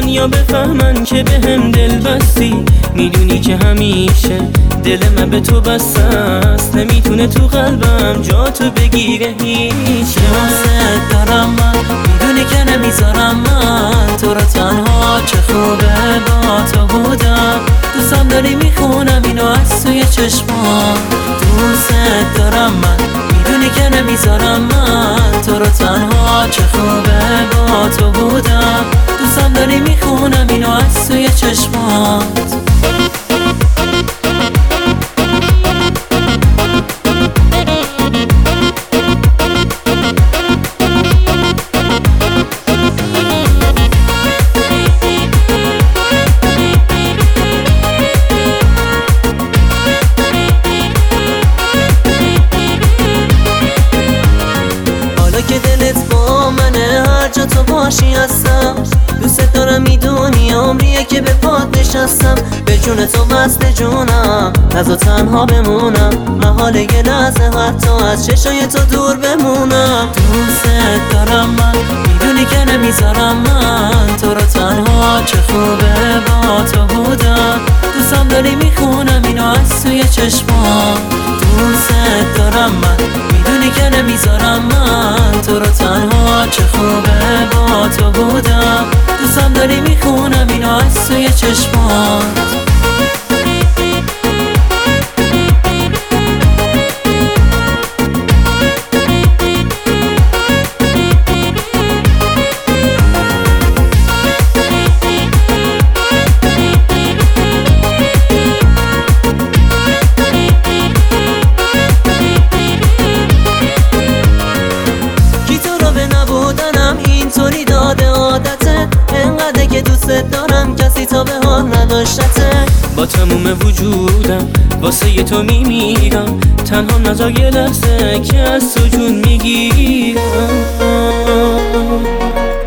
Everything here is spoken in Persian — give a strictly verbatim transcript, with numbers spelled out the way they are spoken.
دنیا بفهمن که به هم دل بستی. میدونی که همیشه دل من به تو بسته است، نمیتونه تو قلبم جا تو بگیره هیچ. دوست دارم من، میدونی که نمیذارم من تو رو تنها. چه خوبه با تو بودم، دوستم داری میخونم اینو از توی چشمان. دوست دارم من، میدونی که نمیذارم من تو رو تنها. چه خوبه با تو بودم، دوستم داری میخونم اینو از توی چشمات. که دلت با منه، هر جا تو باشی هستم. دوست دارم، میدونی عمریه که به پات نشستم. به جون تو وصل جونم، نزا تنها بمونم. محال یه لحظه حتی از چشای تو دور بمونم. دوست دارم من، میدونی که نمیذارم من تو رو تنها. چه خوبه با تو بودم، دوستم داری میخونم اینو از توی چشمان. دوست دارم من، میدونی که نمیذارم من تو رو تنها. چه خوبه با تو بودم، دوستم داری میخونم اینو از توی چشمات. اینطوری داده عادته، انقدر که دوست دارم کسی تا به حال نداشته. با تموم وجودم واسه ی تو میمیرم، تنها نزار یه لحظه که از تو جون میگیرم.